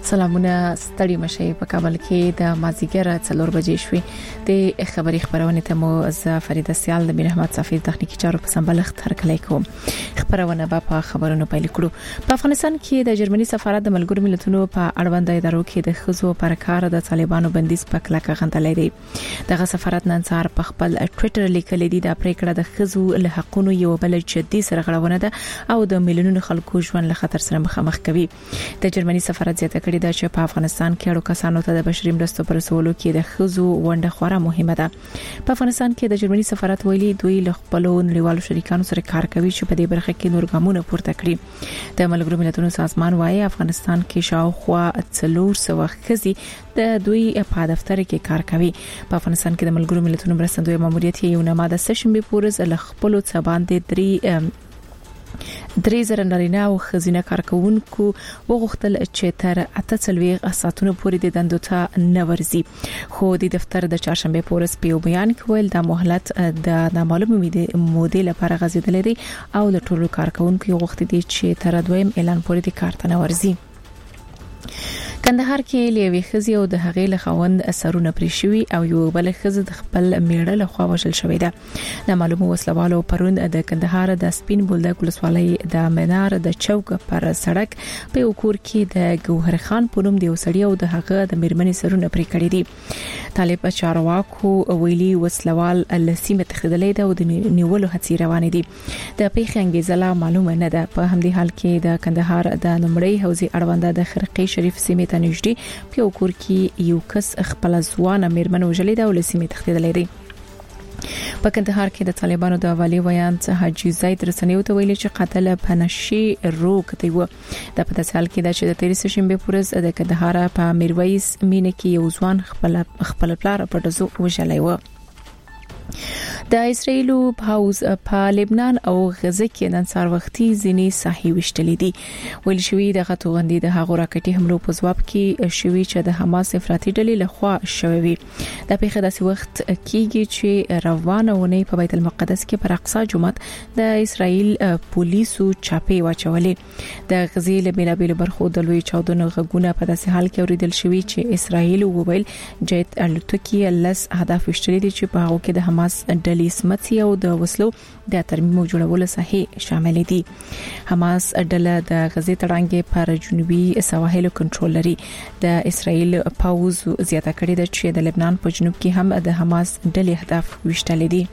سلامونه ستړي مشي په کابل کې د مازیګر 4 بجې شوې د خبري خبرونه ته مو ز فریده سیال د رحمت صافی تخنیکی چارو په سمبلښت هرکلی کوم خبرونه په خبرونو پیل کړو په افغانستان کې د جرمني سفارت د ملګرو ملتونو په اړوند ادارو کې د خزو پر کار د طالبانو بندیز په کلکه غندلې دي دغه سفارت نن سهار په خپل ټوئیټر لیکلي دي د پریکړه د خزو له حقونو یو بل جدي سرغړونه ده او د ملیونونو خلکو ژوند له خطر سره مخامخ کوي د جرمني سفارت زیاته کړی دا چې په افغانستان کې اړو کسانو ته د بشري مرستو پر رسولو کې د خزو ونډه خورا مهمه ده په افغانستان کې د جرمني سفارت ویلي دوی له خپل نړیوالو شریکانو سره کار کوي چې په دې برخه کې نور ګامونه پورته کړي د ملګرو ملتونو سازمان وايي افغانستان کې شاوخوا 400 خزي د دوی په دفتر کې کار کوي په افغانستان کې د ملګرو ملتونو مرستندوی ماموریت یو نامه د سشنبه پورز له خپل څه باندې 3,000 نارینه او خزینه کارکونکو وغوښتل چې تر 8 ساعتونو پورې د دندو ته نورزي خو د دفتر د چهارشنبه پورس په بیان کې ویل د مهلت د نامعلومه مودې لپاره غځیدل دي او د ټولو کارکونکو وغوښتل دي چې تر دویم اعلان پورې د کار ته نورزي کندهار کې لیوي خزي او د هغې له خوند اثرونه پرې شوي او یو بل خزي د خپل میړه له خوا وژل شوې ده د معلومه وسلوالو پروند د کندهار د سپین بولدک ولسوالۍ د منار د چوک پر سړک په وکور کې د ګوهر خان په نوم دی وسړی او د هغه د میرمنې سرونه پرې کړی دي طالب چارواکو ویلي وسلوال لسیمه تخدلې ده او د نیولو هڅې روانې دي د پیښې انګیزه لا معلومه نه ده په همدې حال کې د کندهار د نمړی حوزې اړوند د خرقې شریف سیمه ته نږدې په وکور کې یو کس خپل ځوان میرمن وژلې ده او لسیمه تخدلې دي په کندهار کې د طالبانو د والی ویان حاجی زید رسنیو ته ویلي چې قاتل پنشي روغ دی و د په تسهیل کې د چې د 13 شنبه پورز د کندهار په میرویس مینه کې یو ځوان خپل پلار په دزو وژلې و د اسرایل پاوز په لبنان او غزه کې نن سهار وختي ځینی صحیح وشتلې دي ویل شوی د غټوغندې د هغو راکټي حملو په ځواب کې شوی چې د حماس افراطي ډلې لخوا شوی د پیښه داسې وخت کېږي چې روانه ونی په بیت المقدس کې پر اقصی جمعه د اسرایل پولیسو چاپی واچولې د غزې له بیلابیل برخو د لوی چاودنو غږونه په داسې حال کې اوریدل شوی چې اسرایل وویل جیت الوتکي لس هدف وشتلې دي چې په هغه کې د حماس ډلې سمتي او د وسلو د ترمیم جوړولو صحیح شامل دي حماس ډله د غزې تړانګې پر جنوبي سواحل کنټرول لري د اسرایل پاوز زیاته کړې ده چې د لبنان په جنوب کې هم د حماس ډلې هدف وشتل دي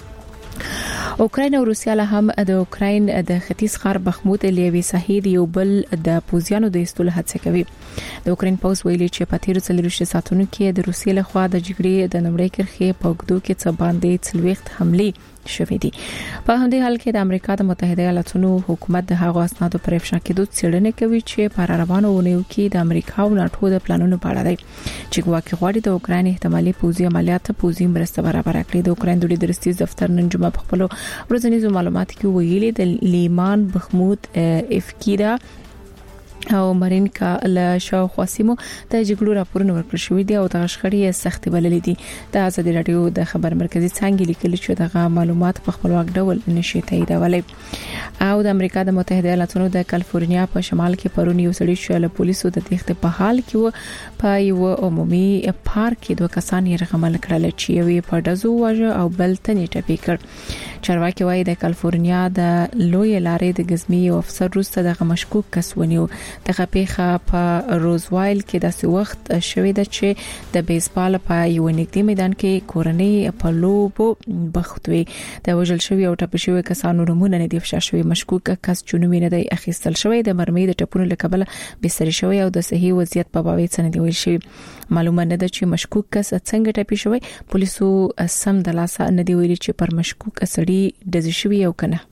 اوکراین او روسیا له هم د اوکراین د ختیځ خار بخموت لیوي صحیح یو بل د پوزیانو د استول هڅه کوي د اوکراین پوز ویلي چې په 13 ساعتونو کې د روسیې له خوا د جګړې د نمړۍ کرخې په وګړو کې څه باندې 40 حمله شوې دي په همدې حال کې د امریکا د متحده ایالاتونو حکومت د هغو اسنادو پر افشا کېدو څېړنه کوي چې پر روانو ونیو کې د امریکا او ناتو د پلانونو په اړه دی چې ګواکې غواړي د اوکراین احتمالي پوځي عملیات پوځي مرسته برابر کړي د اوکراین د درستیز دفتر نن جمعه په خپل ورځنیزو معلوماتو کې ویلي د لیمان بخمود افکیدا او مارینکا له شاوخوا سیمو د جګړو راپورونه ورکړل شوې دي او د غشخړې سخت بللې دي د ازادي رادیو د خبر مرکزی څنګه لیکلي چې دغه معلومات په خپلواک ډول نشي تاییدولای او د امریکا د متحده ایالاتونو د کالیفورنیا په شمال کې پرون یو سړی چې له پولیسو د تخت په حال کې په یو عمومي پارک کې دوه کسان یې رغمل کړل چې یو په دزو واژه او بل تنې ټپي کړ چارواکي وايي د کالیفورنیا د لوی لارې د غزمي او افسر روسته د مشکوک کس ونیو دغه پیښه په روزوایل کې د وخت شوې ده چې د بیسبال په یو نږدې میدان کې کورنۍ په لوبو بختوي د وژل شوی او ټپي شوی کسانو نومونه نه دي افشا شوی مشکوک کس چونوي نه دی اخیستل شوی د مرمۍ د ټپونو لکبل بستر شوی او د صحیح وضعیت په باوی څنګه دی ویل شوی معلومه نه ده چې مشکوک کس څنګه ټپي شوی پولیسو سم د لاسه نه دی ویلي چې پر مشکوک سړی د شوی او کنه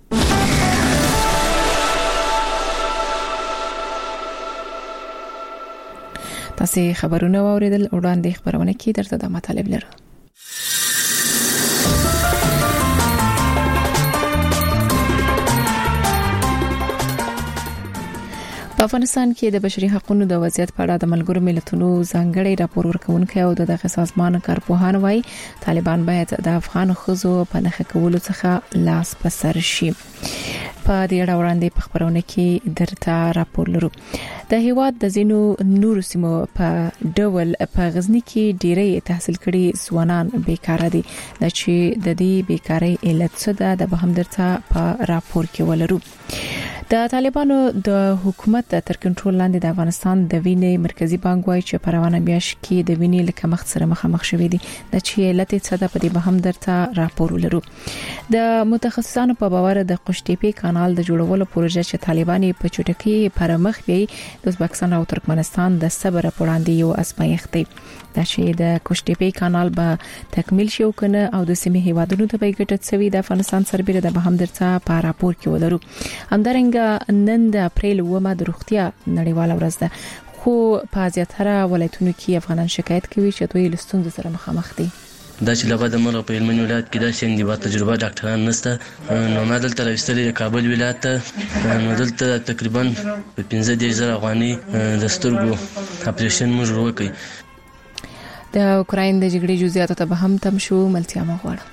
تاسو خبرونه واوریدل وړاندې خبرونه کې درته د مطالب لرو په افغانستان کې د بشري حقوقو د وضعیت په اړه د ملګرو ملتونو ځانګړي راپور ورکونکي او دغه سازمان کارپوهان وايي طالبان باید د افغان خزو په نخښه کولو څخه لاس په سر شي په دې اړه وړاندې په خبرونه کې درته راپور لرو. د هیواد د زینو نور سیمو په ډول په غزنی کې ډیری تحصیل کړي ځوانان بیکاره دي. د چې د دې بیکاری علت څه ده د به هم درته په راپور کې ولرو. د طالبانو د حکومت تر کنټرول لاندې د افغانستان د وینې مرکزی بانک وايي چې په روانه میاشت کې د وینې له کمښت سره مخامخ شوې دي. د چې علت څه ده په دې به هم درته راپور ولرو. د متخصصانو په باور د قشتېپې کانال د جوړولو پروژه چې طالبان په چټکۍ پر مخ بیاي د ازبکستان او ترکمنستان د صبر په وړاندې یو ازمایښت دی. دا چې د قشتېپې کانال به تکمیل شي او کنه او د سیمې هیوادونو ته به ګټه څوي د افغانستان سربېره د به هم درته په راپور کې ولرو. همدارنګه نن د اپریل 9 د روغتیا نړیواله ورځ ده، خو په زیاتره ولایتونو کې افغانان شکایت کوي چې دوی له ستونزو سره مخامخ دي. دا چې لبا د مرغ په هلمند ولایت کې دا شین دی با تجربه ډاکټران نشته، نو ما دلته راوستلې د کابل ولایت ته، نو دلته تقریبا په 15,000 افغانۍ د سترګو اپریشن موږ وکړ. د اوکراین د جګړې جزئیات ته به هم تم شو. ملتیا مغواړه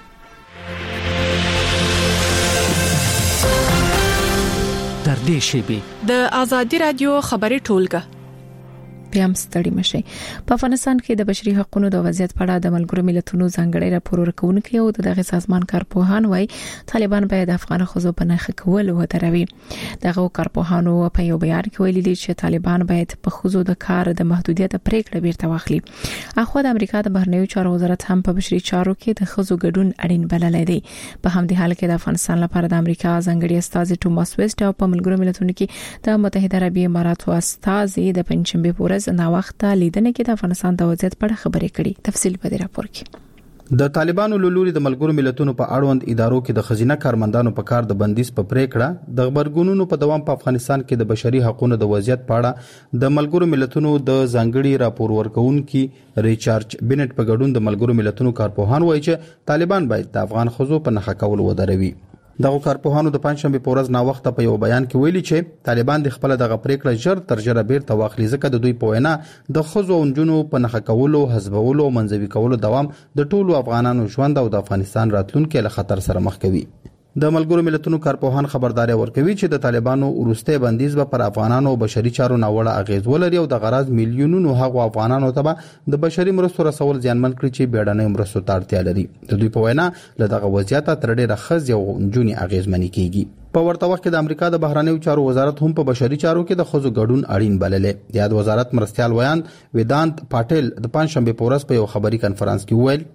در دې شیبه د ازادي رادیو خبري ټولګه پیام ستړي مشي. په افغانستان کې د بشري حقوقو د وضعیت په اړه د ملګرو ملتونو ځانګړي راپور ورکوونکي او دغه سازمان کارپوهان وايي طالبان باید افغان خزو په نخښه کول ودروي. دغه کارپوهانو په یو بیان کې ویلي دي چې طالبان باید په خزو د کار د محدودیت پریکړه بیرته واخلي. اخو د امریکا د بهرنیو چارو وزارت هم په بشري چارو کې د خزو ګډون اړین بللی دی. په همدې حال کې د افغانستان لپاره د امریکا ځانګړي استازي ټوماس ویسټ او په ملګرو ملتونو کې د متحده عربی اماراتو استازي د پنځشنبه په نا وخته لیدنه کې د افغانستان د وضعیت په اړه خبرې کړي. تفصیل په دې راپور کې. د طالبانو لوري د ملګرو ملتونو په اړوند ادارو کې د خزینه کارمندانو په کار د بندیز په پریکړه د خبرګونونو په دوام په افغانستان کې د بشري حقوقو د وضعیت په اړه د ملګرو ملتونو د ځانګړي راپور ورکونکي ریچارډ بینټ په ګډون د ملګرو ملتونو کارپوهان وایي چې طالبان باید د افغان خزو په نخښه کول ودروي. دغه کارپوهانو د پنځشنبه په ورځ نا وخت په یو بیان کې ویلي چې طالبان د خپل دغه پریکړه ژر تر ژره بیرته واخلي، ځکه د دوی په وینا د خزو او نجونو په نخښه کولو، حزبولو او منځوي کولو دوام د ټولو افغانانو ژوند او د افغانستان راتلونکي له خطر سره مخ کوي. د ملګرو ملتونو کارپوهان خبرداري ورکوي چې د طالبانو وروسته بندیز به پر افغانانو او بشري چارو ناوړه اغیز ولري او د غرض میلیونونو هغو افغانانو ته د بشري مرستو رسول ځانمن کړي چې بیړنۍ مرستو ته اړتیا لري. د دوی په وینا له دغه وضعیت تر ډیره خز یو نجونی اغیزمنې کیږي. په ورته وخت کې د امریکا د بهرنیو چارو وزارت هم په بشري چارو کې د خزو ګډون اړین بللې. د یاد وزارت مرستيال ویان ویدانت پاټل د پنځشنبه په ورځ په یو خبري کانفرنس کې ویل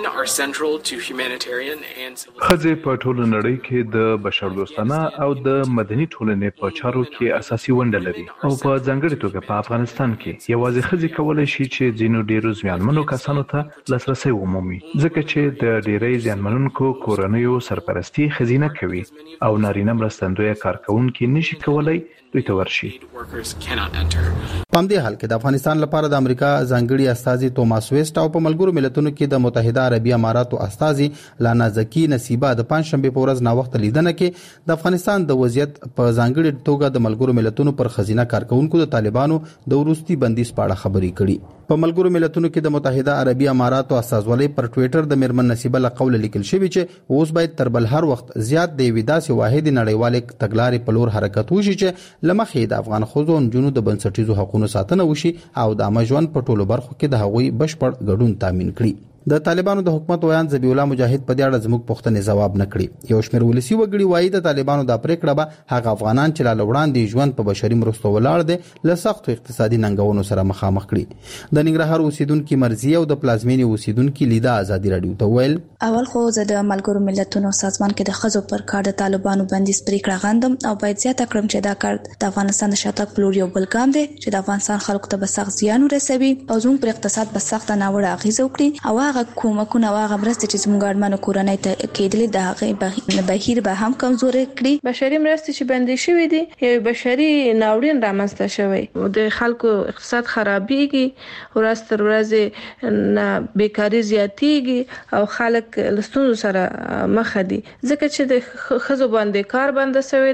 خزه په ټولو نړۍ کې د بشردوستانه او د مدني ټولنې په چارو کې اساسي ونډه لري او په ځانګړي توګه په افغانستان کې یوازې خزه کولای شي چې ځینو ډیرو ځوانمنو کسانو ته لاسرسي ومومي، ځکه چې د ډیری ځوانمنونکو کورنیو سرپرستی خزینه کوي او نارینه مرستندوی کارکونکو نشي کولای دوی ته ورشي. په دې حال کې د افغانستان لپاره د امریکا ځانګړي استازي ټوماس ویسټ او په ملګرو ملتونو کې د متحده عربی اماراتو استازي لانا زکی نصیبه د پنځشنبه په ورځ نا وخت لیدنه کې د افغانستان د وضعیت په ځانګړي توګه د ملګرو ملتونو پر خزینه کارکونکو د طالبانو د وروستي بندیز په اړه خبرې کړي. په ملګرو ملتونو کې د متحده عربی اماراتو استازولۍ پر ټوئیټر د میرمن نصیبه له قول لیکل شوی چې اوس باید تر بل هر وخت زیات د ویداسي واحد نړیوال تګلارې په لور حرکت وشي چې لمخې د افغان خزو او نجونو د بنسټیزو حقوقو ساتنه وشي او د عامه ژوند په ټولو برخو کې د هغوی بشپړ ګډون تضمین کړي. د طالبانو د حکومت ویان ذبیح الله مجاهد په دې اړه زموږ پوښتنې جواب نه کړي. یو شمېر ولسی وګړي وایي د طالبانو د پریکړه به هغه افغانان چې لا وړاندې ژوند په بشري مرستو ولاړ دي له سختو اقتصادي ننګونو سره مخامخ کړي. د ننګرهار اوسیدونکو مرزي او د پلازمینې اوسیدونکو لیدا ازادي رادیو ته ویل اول خو زه د ملګرو ملتونو سازمان کې د خزو پر کار د طالبانو بندیز پریکړه غندم او باید زیاته کړم چې دا کار د افغانستان د شاتګ په لور یو بل ګام دی چې د افغانستان خلکو ته به سخت زیان ورسوي او زموږ پر اقتصاد به سخت ناوړه اغیز وکړي او هغه کومکونه هغه مرستې چې زموږ اړمنو کورنۍ ته کېدلې د هغه بهیر به هم کمزوري کړي. بشري مرستې چې بندي شوې دي یو بشري ناورین رامنځته شوی، د خلکو اقتصاد خرابېږي، ورځ تر ورځې بیکاری زیاتېږي او خلک له ستونزو سره مخ دي ځکه چې د خزو باندې کار بند شوی ده.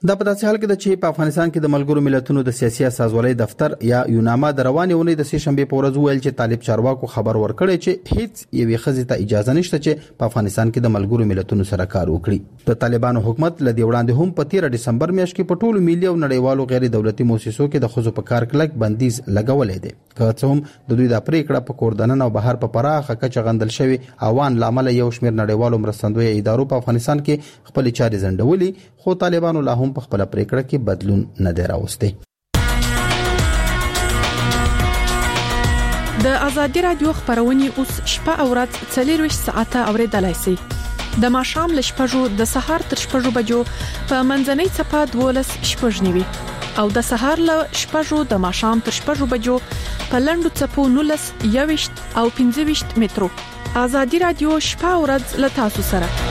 دا په داسې حال کې ده چې په افغانستان کې د ملګرو ملتونو د سیاسي اساسوالۍ دفتر یا یوناما د روانې اونۍ د سې شنبې په ورځ ویل چې طالب چارواکو خبر ورکړی چې هیڅ یوې ښځې ته اجازه نشته چې په افغانستان کې د ملګرو ملتونو سره کار وکړي. د طالبانو حکومت له دې وړاندې هم په 13 دسمبر میاشت کې په ټولو ملي او نړیوالو غیر دولتي مؤسسو کې د ښځو په کار کلک بندیز لګولې دی. که څه هم د دوی د پریکړه په کوردنن او بهر په پراخه کچه غندل شوی اوان لامل یو شمېر نړیوالو مرستندوی ادارو په افغانستان کې خپل چارې زندولې، خو طالبانو لا هم په خپل پریکړه کې بدلون نه دی راوستی. د ازادي رادیو خبرونه اوس شپه او ورځ 24 ساعته اوریدلای شئ. د ماښام ل شپږو د سهار تر شپږو بجو په منځنۍ چپه 12 شپږنیوي او د سهار ل شپږو د ماښام تر شپږو بجو په لندو چپو 19 21 او 15 مترو. ازادي رادیو شپه او ورځ ل تاسو سره.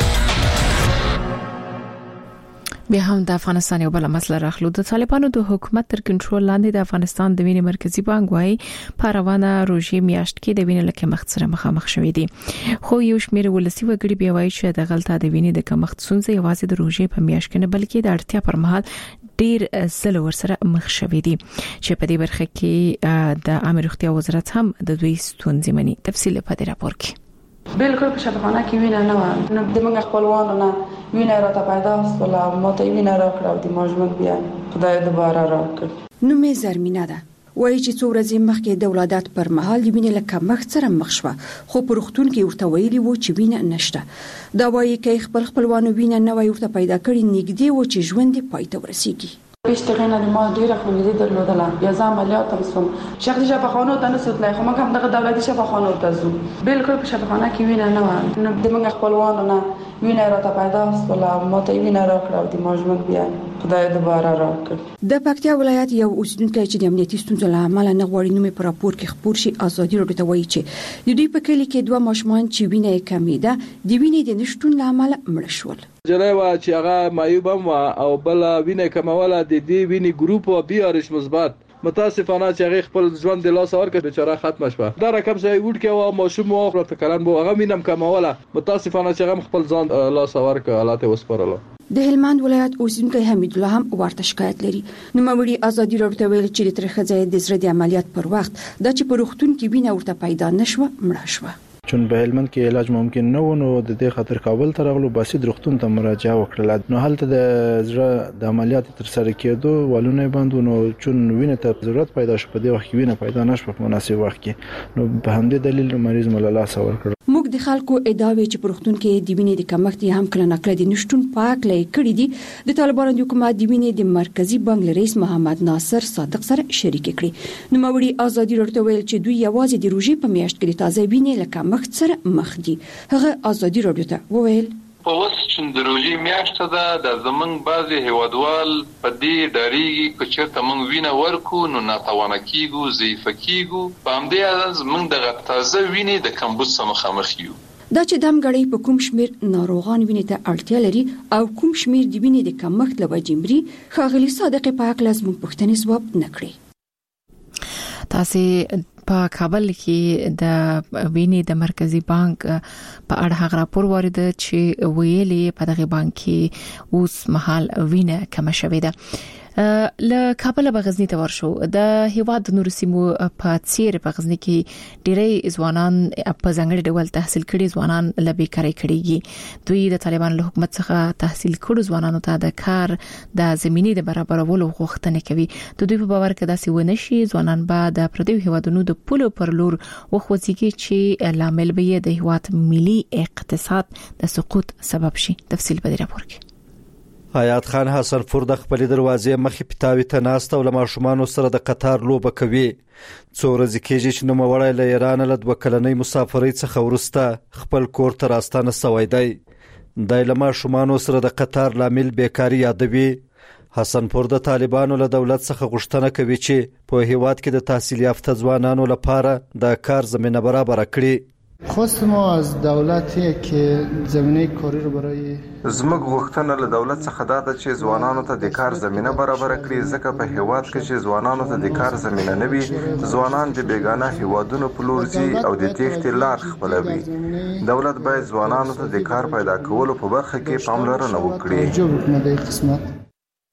بیا هم د افغانستان یو بل مسله راخلو. د طالبانو د حکومت تر کنټرول لاندې د افغانستان د وینې مرکزی بانک وايي په روانه روزي میاشت کې د وینې لکه مخ سره مخامخ شوې دي، خو یو شمېر ولسی وګړي بیا وايي چې د غلطه د وینې د کمښت څنګه یوازې د روزي په میاشت کې نه بلکې د اړتیا پر مهال ډیر زل ورسره مخ شوې دي، چې په دې برخه کې د عامه روغتیا وزارت هم د دوی ستونزې مني. تفصیل په دې راپور کې. بالکل په شفاخانه کې وینه نه و، نو د موږ خپلوانو نه وینه راته پیدا شول او ماته وینه راکړه او د ماجمنټ بیا خدای دوباره راکړ. نو مې زرمینه ده وایي چې څو ورځې مخکې د ولادت پر مهال د وینې لکه مخ سره مخ شوه، خو په روغتون کې ورته ویلي وو چې وینه نشته. دا وایي کې خپلوانو وینه نه وای ورته پیدا کړي، نږدې و چې ژوند یې پای ته ورسیږي. پیشتغینه د ما ډیره خپلې درلودله، یا ځم عملیات هم شوم، شخصي شفاخانو ته نه سوتلای، خو موږ هم دغه دولتي شفاخانو ته ځو. بالکل په شفاخانه کې وینه نه و، نو د موږ خپلوانو نه وینه راته پیدا شول او ماته وینه راکړه او د ماجمنټ بیا خدای دوباره راکړ. د پکتیا ولایت یو اوسیدونکی چې د امنیتي ستونزو له امله نه غواړي نومې په راپور کې خپور شي ازادي راډیو ته وایي چې د دوی په کلی کې 2 ماشومان چې وینه یې کمې ده د وینې د نشټون له امله مړ شول. جلای وا چې هغه معیوب هم او بل وینه کموله د دې وینې ګروپ او بي ار اچ مثبت، متاسفانه چې هغه خپل ژوند د لاس ورکړ، بیچاره ختم شوه. دا رقم چې وډ کې او ماشوم او خپل کلن بو هغه وینم کموله، متاسفانه چې هغه خپل ځان لاس ورکړ، حالات وسپارله. د هلمند ولایت اوسیدونکی حمید الله هم ورته شکایت لري. نو مړی ازادي راډیو ته ویل چې د ترخځای د زړه د عملیات پر وخت د چې په روغتون کې وینه ورته پیدا نشوه، مړه شوه. چون په هلمند کې علاج ممکن نه و، نو د دې خاطر کابل ته راغلو، باسي روغتون ته مراجعه وکړه. نو هلته د زړه د عملیات تر سره کېدو ولونه بندو، نو چون وینه ته ضرورت پیدا شو، په دې وخت کې وینه پیدا نشوه په مناسب وخت کې، نو په همدې دلیل مریض ملاله سور کړ. موږ د خلکو ادعاوې چې په روغتون کې د وینې د کمښت هم کله نکله د نشټون پاک لای کړی دي د طالبانو د حکومت د وینې د مرکزی بانک رئیس محمد ناصر صادق سره شریک کړي. نو مړی ازادي راډیو ته ویل چې دوی یوازې د روزي په میاشت کې د تازه وینې له کمښت سره مخ دي. هغه ازادي راډیو ته وویل په اوس چې د روزي میاشت ده د زمنګ بعضي هیوادوال په دې ډاریږي چې چېرته موږ وینه ورکو نو ناتوانه کیږو، ضعیف کیږو، په همدې اساس موږ د تازه وینې د کمبود سره مخامخ یو. دا چې دم غړي په کوم شمیر ناروغان وینې ته اړتیا لري او کوم شمیر د وینې د کمښت له وجې مري، ښاغلي صادق په حق لازم پوښتنې ځواب نکړي. تاسو په کابل کې د وینې د مرکزی بانک په اړه هغه راپور وارد چې ویلي په دغه بانک کې اوس مهال وینه کم شوې ده. له کابل به غزنی ته ورشو. د هیواد نور سیمو په څیر په غزنی کې ډېری ځوانان په ځانګړي ډول تحصیل کړي ځوانان له بیکارۍ کړيږي. دوی د طالبانو له حکومت څخه تحصیل کړو ځوانانو ته د کار د زمینې د برابرولو غوښتنه کوي. د دوی په باور کې داسې ونه شي ځوانان به د پردیو هیوادونو د پولو پر لور وخوځيږي چې لامل به د هیواد ملي اقتصاد د سقوط سبب شي. تفصیل په دې راپور کې. حیات خان حسن پور د خپل دروازې مخې پټاوي ته ناست او له ماشومان سره د قطار لوبه کوي. څو ورځې کېږي چې نو مړی له ایران له 2 کلنۍ مسافرۍ څخه ورسته خپل کور ته راستانه سوی دی. د له ماشومان سره د قطار لامل بیکاری یادوي. حسن پور د طالبانو له دولت څخه غوښتنه کوي چې په هیواد کې د تحصیل یافته ځوانانو لپاره د کار زمینه برابر کړي. خواست ما از دولتی که زمینه کاری رو برای زموږ غوښتنه له دولت څخه دا ده چې ځوانانو ته د کار زمینه برابر کړي، ځکه په هیواد کې چې ځوانانو ته د کار زمینه نه وي، ځوانان د بیگانه هیوادونو په لور ځي او د تېښتې لار خپلوي. دولت باید ځوانانو ته د کار پیدا کولو په برخه کې پاملرنه وکړي.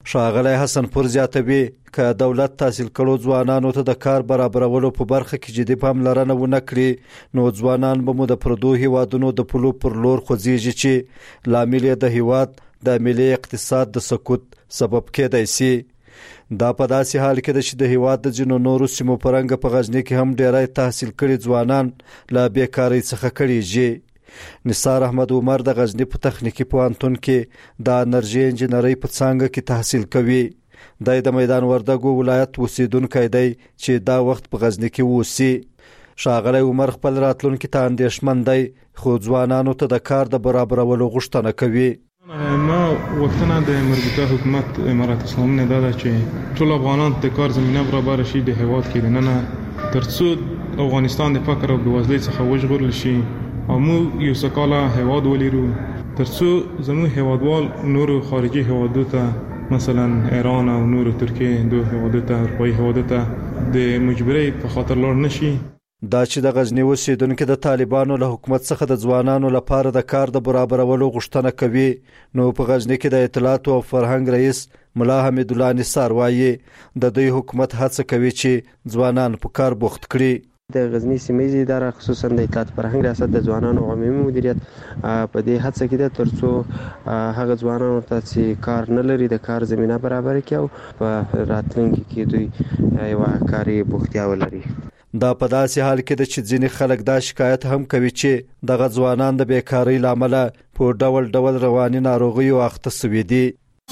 ښاغلی حسن پور زیاتوي که دولت تحصیل کړو ځوانانو ته د کار برابرولو په برخه کې جدي پاملرنه ونه کړي نو ځوانان به مو د پردو هیوادونو د پلو پر لور خوځېږي چې لامل یې د هیواد د ملي اقتصاد د سقوط سبب کېدای شي. دا په داسې حال کې ده چې د هیواد د ځینو نورو سیمو په رنګه په غزني کې هم ډیری تحصیل کړي ځوانان له بیکارۍ څخه کړيږي. نثار احمد عمر د غزنی په تخنیکی پوهنتون کې د انرژي انجنیری په څانګه کې تحصیل کوي. د میدان وردګو ولایت اوسیدونکی دی چې دا وخت په غزنی کې اوسي. ښاغلی عمر خپل راتلونکي ته اندېښمن دی خو ځوانانو ته د کار د برابرولو غوښتنه کوي. ما وختونه د مربوطه حکومت امارات اسلامي نه دا چې ټول افغانان د کار زمينه برابر شي د هیواد کې نه ترڅو افغانستان د فقر او بېوزلۍ څخه وژغورل شي او مو یو سکاله هیواد ولیرو ترڅو زمو هیوادوال نورو خارجي هیوادو ته مثلا ایران او نورو ترکیه دو هیوادو ته اروپایي هیوادو ته د مجبورۍ په خاطر لار نشي. دا چې د غزنی اوسیدونکو د طالبانو له حکومت څخه د ځوانانو لپاره د کار د برابرولو غوښتنه کوي نو په غزنی کې د اطلاعات او فرهنګ رئیس ملا حمید الله نثار وایي د دوی حکومت هڅه کوي چې ځوانان په کار بوخت کړي. د غزنی سیمې اداره خصوصا د اطلاعات فرهنګ ریاست د ځوانانو عمومي مدیریت په دې هڅه کې ده ترڅو هغه ځوانانو ته چې کار نه لري د کار زمينه برابر کړي او په راتلونکي کې دوی یو کاري بوختیا ولري. دا په داسې حال کې ده چې ځینې خلک دا شکایت هم کوي چې دغه ځوانان د بیکارۍ لامل په ډول رواني ناروغیو اخته شوي دي.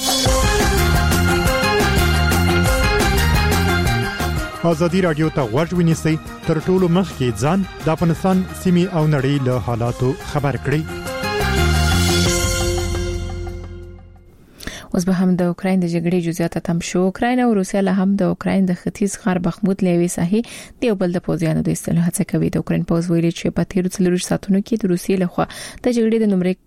ازادي رادیو ته غوږ ونیسئ تر ټولو مخکې ځان د افغانستان سیمې او نړۍ له حالاتو خبر کړئ. اوس به هم د اوکراین د جګړې جزئیات تم شو. اوکراین او روسیا له هم د اوکراین د ختیځ غرب بخموت لوي ساحې د بل د پوځیانو د استلو هڅه کوي. د اوکراین پوز ویلي چې په تیر 4 ساعتونو کې د روسیې لخوا د جګړې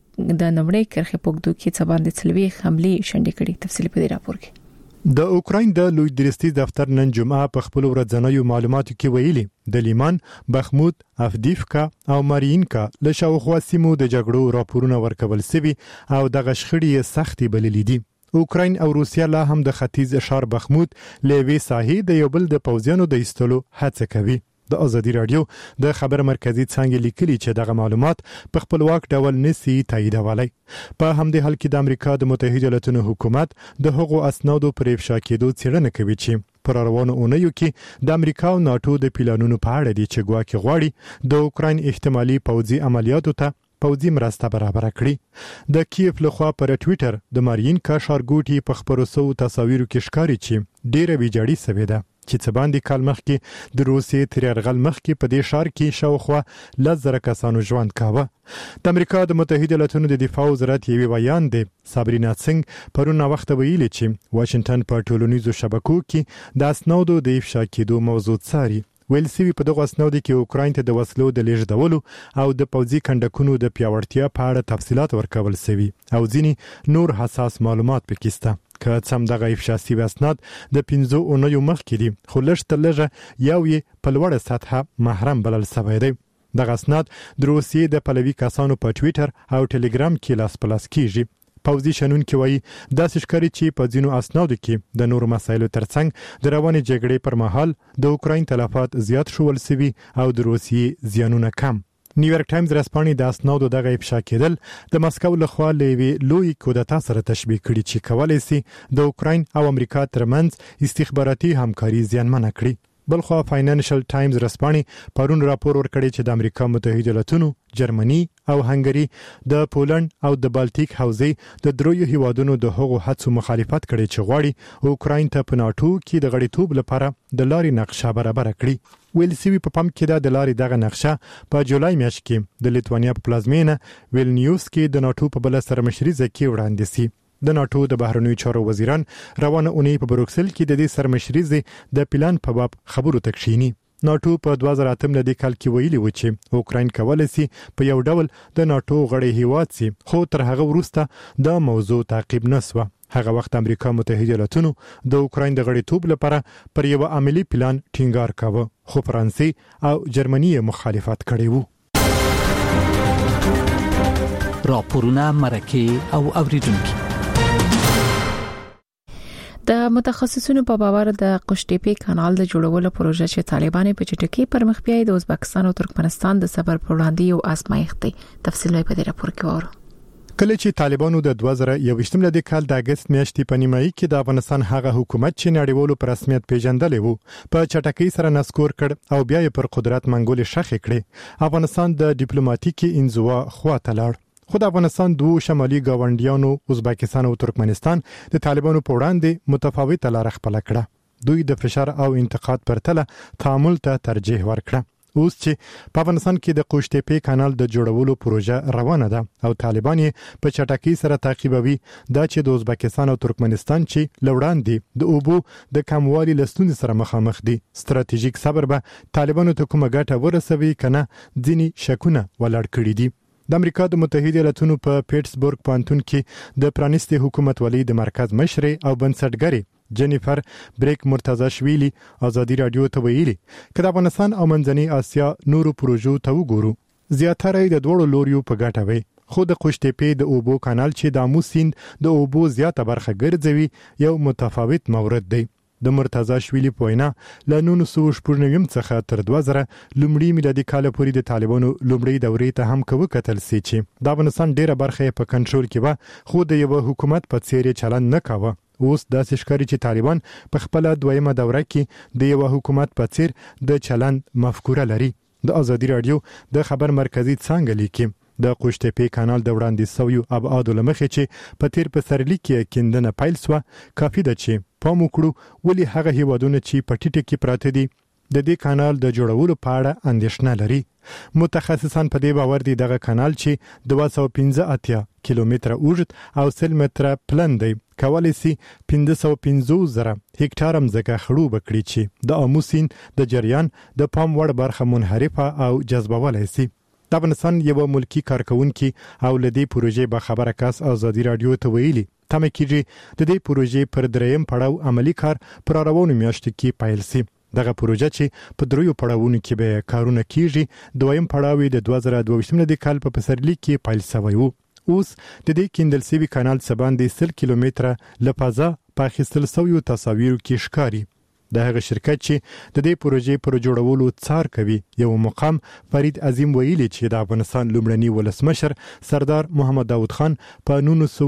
د نمبرې کرخه پوګدو کې څه باندې څلوي حمله شنډې کړي. تفصیل په دې راپور کې. د اوکراین د لوی درستي دفتر نن جمعه په خپل ورځنیو معلوماتو کې ویلي د لیمان، بخموت، افدیفکا او مارینکا له شاوخوا سیمو د جګړو راپورونه ورکول شوي او د غشخړې سختي بللې دي. اوکراین او روسیا لا هم د ختیځ اشار بخموت لوي ساحې د یو بل د پوځیانو د ایستلو هڅه کوي. د ازادي رادیو د خبر مرکزی څنګه لیکلي چې دغه معلومات په خپلواک ډول نسی تاییدولای. په همدې حال کې د امریکا د متحده ایالاتونو حکومت د هغو اسنادو پر افشا کېدو څېړنه کوي چې پر روانو اونیو کې د امریکا او ناتو د پلانونو په اړه دي چې ګواکې غواړي د اوکراین احتمالي پوځي عملیاتو ته پوځي مرسته برابر کړي. د کیف لخوا پر ټوئیټر د مارینکا ښارګوټي په خبرو سو تصاویرو کې ښکاري چې ډیره ویجاړي سوي ده چې څه باندې کال مخکې د روسیې تر یرغل مخکې په دې ښار کې شاوخوا 10,000 کسانو ژوند کاوه. د امریکا د متحده ایالاتونو د دفاع وزارت یوه بیان دی صابرینا سنگ پرونه وخت ویلي چې واشنگټن په ټولنیزو شبکو کې د اسنادو د افشا کېدو موضوع څاري. ویل سوي په دغه اسنادو کې اوکراین ته د وسلو د لیږدولو او د پوځي کندکونو د پیاوړتیا په اړه تفصيلات ورکول شوي او ځینې نور حساس معلومات پکې شته. که څم دغه افشا شوي اسناد د 15 اونیو مخکې دي خو لږ تر لږه یو یې په لوړه سطحه محرم بلل شوی دی. دغه اسناد د روسیې د پلوي کسانو په ټوئیټر او ټلګرام کې لاس پلاس کیږي. پوځي شنونکي وایي داسې ښکاري چې په ځینو اسنادو کې د نورو مسایلو ترڅنګ د روانې جګړې پر مهال د اوکراین تلفات زیات شول سوي او د روسیې زیانونه کم. نیویارک ټایمز رسپانې د اسنادو دغه افشا کېدل د مسکو لخوا لوي لوی کودتا سره تشبیه کړي چې کولای شي د اوکراین او امریکا ترمنځ استخباراتي همکاري زیانمنه کړي. بلخوا فاینانشل ټایمز رسپانې پرون راپور ورکړی چې د امریکا متحده ایالاتونو، جرمني او هنګري د پولند او د بالټیک حوزې د دریو هیوادونو د هغو هڅو مخالفت کړي چې غواړي اوکراین ته په ناتو کې د غړیتوب لپاره د لارې نقشه برابر کړي. ویل سوي په پام کې د لارې دغه نقشه په جولای میاشت کې د لیتوانیا په پلازمینه ویلنیوس کې د ناتو په بل سرمشريزه کې وړاندې شي. د ناتو د بهرنیو چارو وزیران روانه اونۍ په بروکسل کې د دې سرمشريزه د پلان په باب خبرو تکشینی. ناتو په 2008 لدې کال کې ویلي و چې اوکراین کولای شي په یو ډول د ناتو غړی هیواد شي خو تر هغه وروسته د موضوع تعقیب نسوه. هغه وخت امریکا متحده ایالاتونو د اوکراین د غړیتوب لپاره پر یو عملی پلان ټینګار کاوه خو فرانسې او جرمني مخالفت کړي وو. راپورونه مرکه او اوریدونکو د متخصصینو په باور د قشتېپې کانال د جوړولو پروژه چې طالبان په چټکۍ پر مخ بیاي د ازبکستان او ترکمنستان د صبر پر وړاندې یو آزمایښت دی. تفصیل په دې راپور کې وره. کله چې طالبانو د 2021 لدې کال د اگست میاشتې په نیمایي کې د افغانستان هغه حکومت چې نړیوالو په رسمیت پیژندلې وو په چټکۍ سره نسکور کړ او بیا یې پر قدرت منګولې شخې کړې، افغانستان د ډیپلوماټیکي انزوا خواته لاړ. خو د افغانستان دوه شمالي ګاونډیانو ازبکستان او ترکمنستان د طالبانو په وړاندې متفاوته لار خپل کړه. دوی د فشار او انتقاد پرتله تعامل ته ترجیح ورکړه. اوس چې په افغانستان کې د قشتېپې کانال د جوړولو پروژه روانه ده او طالبان یې په چټکۍ سره تعقیبوي، دا چې د ازبکستان او ترکمنستان چې لوړاندې د اوبو د کموالي لستون سره مخامخ دي، ستراتیژیک صبر به طالبانو ته کومه ګټه ورسوي کنه ځینی شکونه ولاړ کړي دي. د امریکا د متحده ایالاتونو په پیټسبورګ پانتون کې د پرانیستي حکومتولۍ د مرکز مشر او بنسټګر جنیفر بریک مرتضاشویلی ازادي رادیو ته ویلي کله افغانستان او منځنۍ اسیا نورو پروژو ته وګورو زیاتره د دوړو لوریو په ګټه وي، خو د قشتېپې د اوبو کانال چې د امو سیند د اوبو زیاته برخه ګرځوي یو متفاوت مورد دی. د مرتضاشویلی په وینا له 1990 څخه تر 2000 لومړی میلادي کال پورې د طالبانو لومړی دورې ته هم کوو کتل سي چې د افغانستان ډیره برخه په کنټرول کې و، خو د یو حکومت په څیر چلند نه کاوه. اوس داسې ښکاري چې طالبان په خپل دویمه دوره کې د یو حکومت په څیر د چلند مفکوره لري. د ازادي رادیو د خبر مرکزی څنګه لیکي د قشتېپې کانال د وړاندې سویو ابعاد لمخې چې په تیر پسرلي کې کیندنه پیل سو، کافي ده چې پام وکړو ولې هغه هیوادونه چې په ټیټه کې پراته دي د دې کانال د جوړولو په اړه اندېښنه لري. متخصصان په دې باور دي دغه کانال چې 215 کیلومتره اوږد او 100 متره پلن دی کولای شي 550,000 هکټار ځمکه خړوب کړي چې د امو سیند د جریان د پام وړ برخه منحرفه او جذبولای شي. د افغانستان یو ملکی کارکونکي او لدی پروژې به خبره کاس ازادي رادیو ته ویلي تمه کیږي د دې پروژې پر دریم پړاو عملی کار پر روانو میاشتو کې پیل شي. دغه پروژه چې په دریو پړاوونو کې به کارونه کیږي، دویم پړاو د 2022 کال په پسرلي کې پیل شوی وو. اوس د دې کیندل شوی کانال سباندې 100 کیلومتره لپاره په اخیستل شویو تصاویرو کې ښکاری. د هغه شرکت چې د دې پروژې پر جوړولو څار کوي یو مقام فرید عظیم ویلي چې د افغانستان لومړنی ولسمشر سردار محمد داود خان په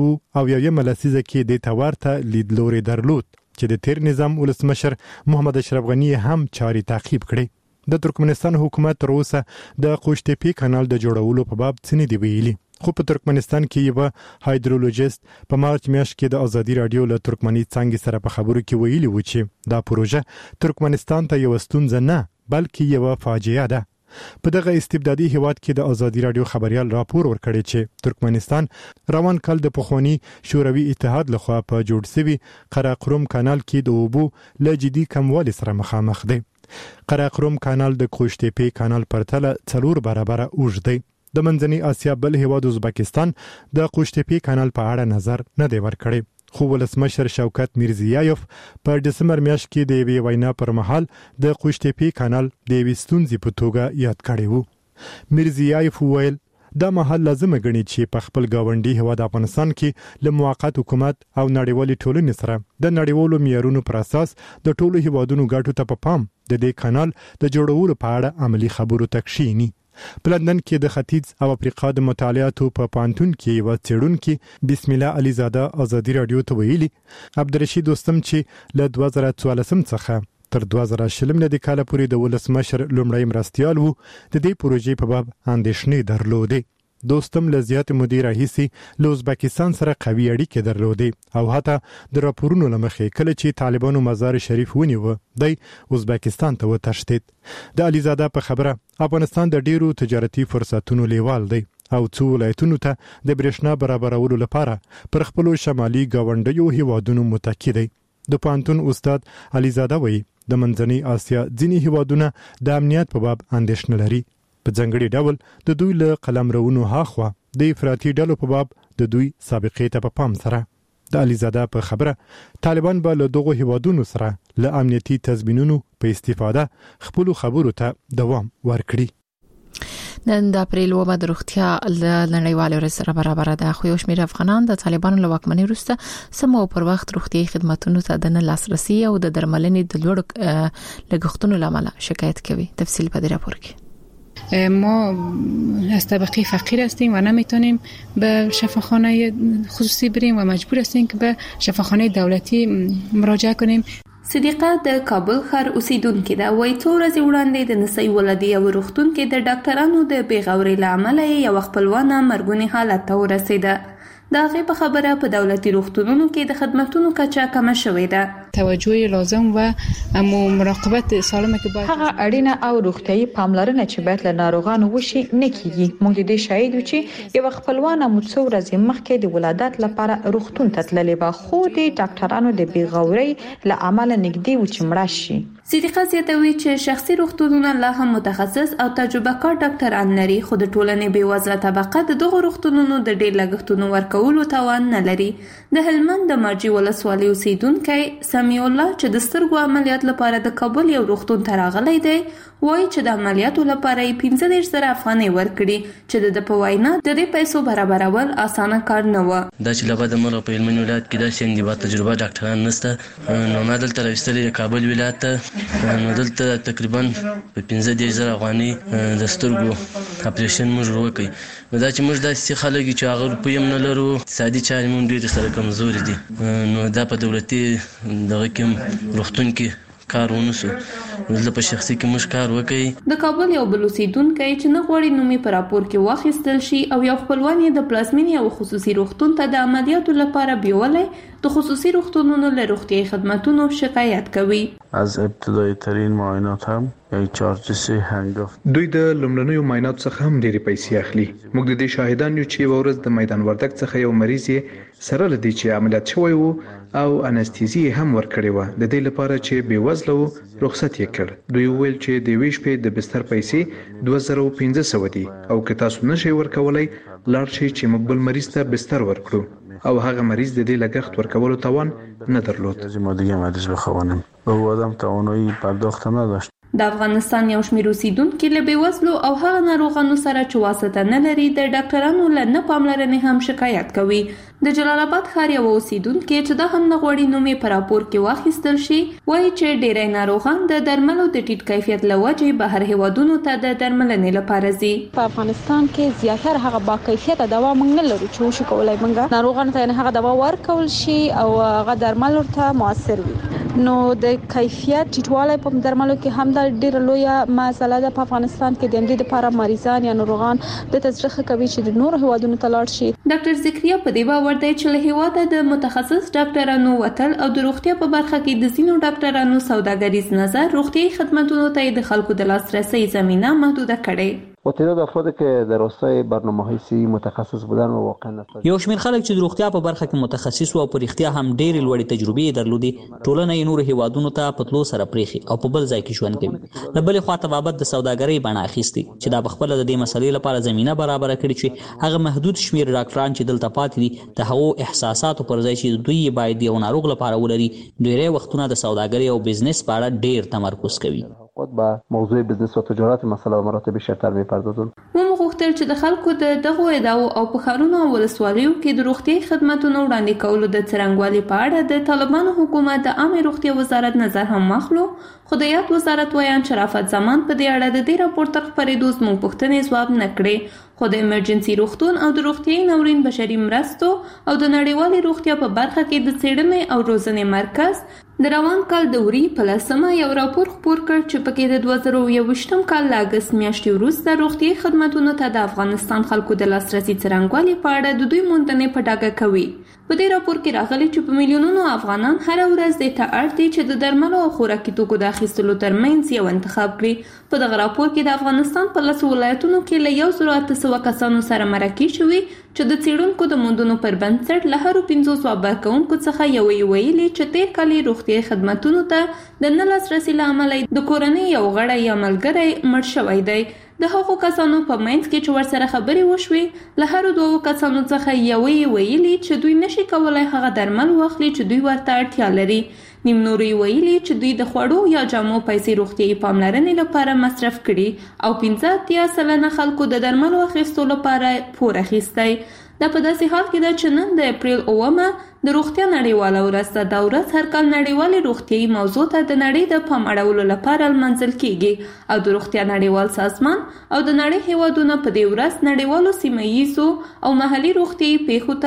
1901 لسیزه کې د تورته لیدلوري درلود چې د تیر نظام ولسمشر محمد اشرف غنی هم چاري تعقیب کړي. د ترکمنستان حکومت تر اوسه د قشتېپې کانال د جوړولو په باب څه نه دی ویلي، خو په ترکمنستان کې یو هایدرولوژیست په مارچ میاشت کې د ازادي رادیو له ترکمني څنګه سره په خبرو کې ویلي و چې دا پروژه ترکمنستان ته یو ستونزه نه بلکې یو فاجعه ده. په دغه استبدادي هیواد کې د ازادي رادیو خبريال راپور ورکړی چې ترکمنستان روان کال د پخوانی شوروي اتحاد لخوا په جوړ شوی قراقرم کانال کې د اوبو له جدي کموالي سره مخامخ دی. قراقرم کانال د قشتېپې کانال پرتله 4 برابر اوږد دی. د منځنۍ اسیا بل هیواد ازبکستان د قشتېپې کانال په اړه نظر نه دی ورکړی، خو ولسمشر شوکت میرزیایف په دسمبر میاشت کې د یوې وینا پر مهال د قشتېپې کانال د یوې ستونزې په توګه یاد کړی وو. میرزیایف وویل دا مهال لازم غني چې په خپل گاونډي هیواد افغانستان کې له موقت حکومت او نړیوالي ټولنې سره د نړیوالو معیارونو پر اساس د ټولو هیوادونو ګټو ته په پام د دې کانال د جوړولو په اړه عملی خبرو تکشینی. په لندن کې د ختیځ او افریقا د مطالعاتو په پانتون کې یو څېړونکي بسم الله علي زاده ازادي رادیو ته ویلي عبدالرشید دوستم چې له 2014 څخه تر 2020 د کال پورې د ولسمشر لومړی مرستيال وو د دې پروژې په باب اندېښنې درلودې. دوستم له زیات مدیر راهیسي له ازبکستان سره قوي اړیکې درلودې او حتی د راپورونو لمخې کله چې طالبانو مزار شریف ونیو د ازبکستان ته وتښتید. د علیزاده په خبره افغانستان د ډیرو تجارتي فرصتونو لیوال دی او څو ولایتونو ته د برېښنا برابرولو لپاره پر خپل شمالي گاونډیو هیوادونو متکی دی. د پانتون استاد علیزاده وایي د منځنۍ اسیا ځینې هیوادونه د امنیت په باب اندېښنه لري، په ځنګړي ډول د دوی له قلمرونو هاخوا د افراطي ډلو په باب د دوی سابقې ته په پام سره. د علیزاده په خبره طالبان به له دغو هیوادونو سره له امنیتي تضمینونو په استفاده خپل خبرو ته دوام ورکړي. نن د اپریل و بعد روغتیا نړیواله ورځ سره برابر ده خو یو شمېر افغانان د طالبانو له واکمنۍ وروسته سمو پر وخت روغتي خدماتو ته د نه لاسرسي او د درملنې د لوړ لګښتونو لامل شکایت کوي. تفصیل په دې راپور کې. ما از طبقه فقیر هستیم و نمیتونیم به شفاخانه خصوصی بریم و مجبور هستیم که به شفاخانه دولتی مراجعه کنیم. صدیقه د کابل ښار اوسیدونکې ده. وایي څو ورځې وړاندې د نسي ولادي او روغتون کې د ډاکټرانو د بېغورۍ له امله یو خپلوانه مرګونی حالت ته ورسېده. د هغې په خبره په دولتي روغتونونو کې د خدماتونو کچه کمه شوې ده. توجه لازم و اما مراقبت سالمه که باید هغه اړینه او روغتیايي پاملرنه چې باید له ناروغانو وشي نه کیږي. موږ د دې شاهد یو چې یو خپلوانه مو څو ورځې مخکې د ولادت لپاره روغتون ته تللې و خو د ډاکټرانو د بېغورۍ له امله نږدې و چې مړه شي. صدیقه زیاتوي چې شخصي روغتونونه لا هم متخصص او تجربه کار ډاکټران لري خو د ټولنې بېوزله طبقه د دغو روغتونونو د ډېر لګښتونو ورکولو توان نه لري. د هلمند د مارجې ولسوالۍ اوسیدونکی سمیع الله چې د سترګو عملیات لپاره د کابل یو روغتون ته راغلی دی وایي چې د عملیاتو لپاره یې 15,000 افغانۍ ورکړي چې د په وینا د دې پیسو برابرول اسانه کار نه و. دا چې له بعد مرغ په هلمند ولایت کې داسې اندیبا تجربه ډاکټران نشته نو ما دلته راوستلې د کابل ولایت ته نو دلته تقریبا په 15,000 افغانۍ د سترګو اپریشن موږ وکړي. نو دا چې موږ داسې خلک چې هغه روپۍ هم نه لرو اقتصادي چارې موږ ډېرې سره کمزوري دي نو دا په دولتي دغه کې روغتون کې کار ونسو زه په شخصي کې موږ کار وکړي. د کابل یو بل اوسیدونکی چې نه غواړي نومي په راپور کې واخیستل شي او یو خپلوان یې د پلازمینې او خصوصي روغتون ته د عملیاتو لپاره بیولای د خصوصي روغتونونو له روغتیايي خدماتونو شکایت کوي. از ابتدایی ترین معاینات هم یعنی چارجز هنگفت دوی د لومړنیو معاینات څخه هم ډېرې پیسې اخلي. موږ د دې شاهدان یو چې ورځ د میدان وردګ څخه یو مریض سره لدی چې عملیات شوی وو او انستیزي هم ورکړی و د دې لپاره چې بیوزله و رخصت یې کړ. دوی ویل چې د ویش په د بستر پیسې 2500 دي او که تاسو نشئ ورکولای لاړ شئ چې مقبل مریض ته بستر ورکړو او هغه مریض د دې لګښت ورکولو توان نه درلود. ما دیگه مریض بخوانم او آدم توانایی پرداخت نداشت. د افغانستان یو شمېر اوسیدونکي له بېوزلو او هغه ناروغانو سره چې واسطه نه لري د ډاکټرانو له نه پاملرنې هم شکایت کوي. د جلال آباد ښار یو اوسیدونکي چې دا هم نه غواړي نوم یې په راپور کې واخیستل شي وایي چې ډېری ناروغان د درملو د ټیټ کیفیت له وجې بهر هیوادونو ته د درملنې لپاره ځي. په افغانستان کې زیاتره هغه با کیفیته دوا موږ نه لرو چې وشو کولای موږ ناروغانو ته هغه دوا ورکول شي او هغه درمل ورته موثر وي. نو د کیفیت ټیټوالی په درملو کې هم د ډېره لویه مسله ده. په افغانستان کې د همدې لپاره مریضان یا ناروغان د تزریق کوي چې د نورو هیوادونو ته لاړ شي. ډاکټر ذکریا په دې باور دی چې له هیواده د متخصص ډاکټرانو وتل او د روغتیا په برخه کې د ځینو ډاکټرانو سوداګریز نظر روغتیايي خدماتو ته د خلکو د لاسرسي زمینه محدوده کړي. و تعداد افرادی که در راستای برنامه‌های صحی متخصص بودن و واقعا نتایج یو شمېر خلک چې د روغتیا په برخه کې متخصص او په رښتیا هم ډېرې لوړې تجربې درلودي ټولنه یې نور هیوادونو ته په تلو سره پریخي او په بل ځای کې ژوند کوي. له بلې خوا تبابت د سوداګرۍ بڼه اخیستي چې دا په خپله د دې مسلې لپاره زمینه برابره کړي چې هغه محدود شمېر ډاکټران چې دلته پاتې دي د هغو احساساتو پر ځای چې دوی باید یو ناروغ لپاره ولري ډېری وختونه د سوداګرۍ او بزنس په اړه ډېر تمرکز کوي. خود به موضوع بزنس و تجارت مسئله و مراتب بیشتر میپردازند. موږ غوښتل چې د خلکو د دغو ادعاو او په ښارونو او ولسوالیو کې د روغتیايي خدماتو وړاندې کولو د څرنګوالي په اړه د طالبانو حکومت د عامه روغتیا وزارت نظر هم واخلو خو د یاد وزارت ویان شرافت زمان په دې اړه د دې راپور تر خپرېدو زموږ پوښتنې ځواب نه کړې خو د ایمرجنسي روغتون او د روغتیايي ناورین بشري مرستو او د نړیوالې روغتیا په برخه کې د څېړنې او روزنې مرکز د روان کال د وري په 10 یو راپور خپور کړ چې پکې د 2021 کال له اگست میاشتې وروسته روغتیايي خدماتو ته د افغانستان خلکو د لاسرسي څرنګوالي په اړه د دوی موندنې په ډاګه کوي. په دې راپور کې راغلي چې په میلیونونو افغانان هر ورځ د ته اړ دي چې د درملو او خوراکي توکو د اخیستلو ترمنځ یو انتخاب کړي. په دغه راپور کې د افغانستان په 10 ولایتونو کې له 1800 کسانو سره مرکې شوي چې د څېړونکو د موندنو پر بنسټ له هرو 500 ځوابکوونکو څخه یو ویلي چې تیر کال روغتیايي خدماتو ته د نه لاسرسي له امله د کورنۍ یو غړی یا ملګری مړ شوی دی. د هغو کسانو په منځ کې چې ورسره خبرې وشوې له هرو 2 کسانو څخه یو ویلي چې دوی نشي کولای هغه درمل واخلي چې دوی ورته اړتیا لري. نیم نوري ویلي چې دوی د خوړو یا جامو پیسې روغتیايي پاملرنې لپاره مصرف کړي او 15% خلکو د درملو اخیستلو لپاره پور اخیستی. دا په داسې حال کې ده چې نن د اپریل 9 د روغتیا نړیواله ورځ ده. دا ورځ هر کال نړیوالې روغتیايي موضوع ته د نړۍ د پام اړولو لپاره لمانځل کیږي او د روغتیا نړیوال سازمان او د نړۍ هیوادونه په دې ورځ نړیوالو سیمه ییزو او محلي روغتیايي پیښو